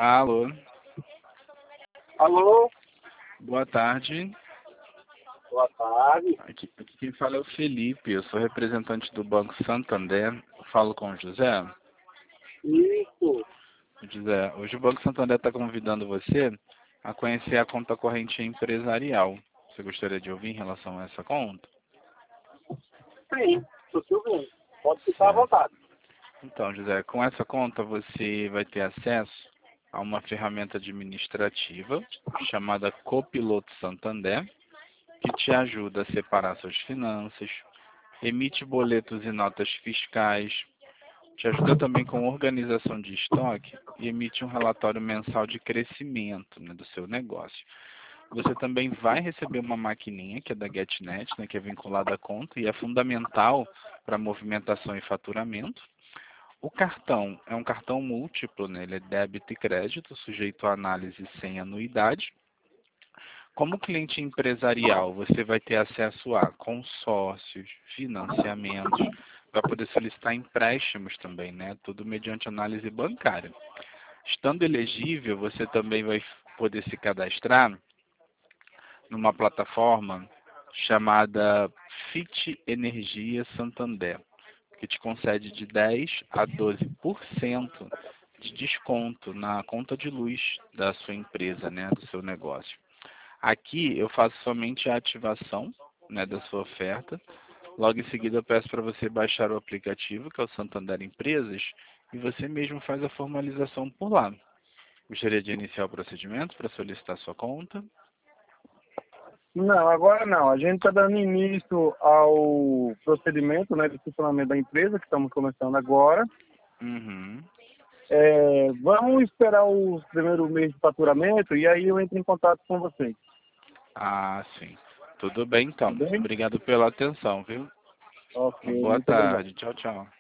Alô, Alô, boa tarde. boa tarde. Aqui quem fala é o Felipe, eu sou representante do Banco Santander. Eu falo com o José. Isso. José, hoje o Banco Santander está convidando você a conhecer a conta corrente empresarial. Você gostaria de ouvir em relação a essa conta? Sim, estou te ouvindo. Pode ficar à Certo. vontade. Então, José, com essa conta você vai ter acesso a uma ferramenta administrativa chamada Copiloto Santander, que te ajuda a separar suas finanças, emite boletos e notas fiscais, te ajuda também com organização de estoque e emite um relatório mensal de crescimento, né, do seu negócio. Você também vai receber uma maquininha que é da GetNet, né, que é vinculada à conta e é fundamental para movimentação e faturamento. O cartão é um cartão múltiplo, né, ele é débito e crédito, sujeito a análise sem anuidade. Como cliente empresarial, você vai ter acesso a consórcios, financiamentos, vai poder solicitar empréstimos também, né? Tudo mediante análise bancária. Estando elegível, você também vai poder se cadastrar numa plataforma chamada Fit Energia Santander, que te concede de 10 a 12% de desconto na conta de luz da sua empresa, né, do seu negócio. Aqui eu faço somente a ativação, né, da sua oferta. Logo em seguida eu peço para você baixar o aplicativo, que é o Santander Empresas, e você mesmo faz a formalização por lá. Gostaria de iniciar o procedimento para solicitar sua conta? Não, agora não. A gente está dando início ao procedimento, né, de funcionamento da empresa, que estamos começando agora. Uhum. Vamos esperar o primeiro mês de faturamento e aí eu entro em contato com vocês. Ah, sim. Tudo bem Tá então. bem? Obrigado pela atenção, viu? Ok, Uma boa muito obrigado. tarde. Tchau, tchau.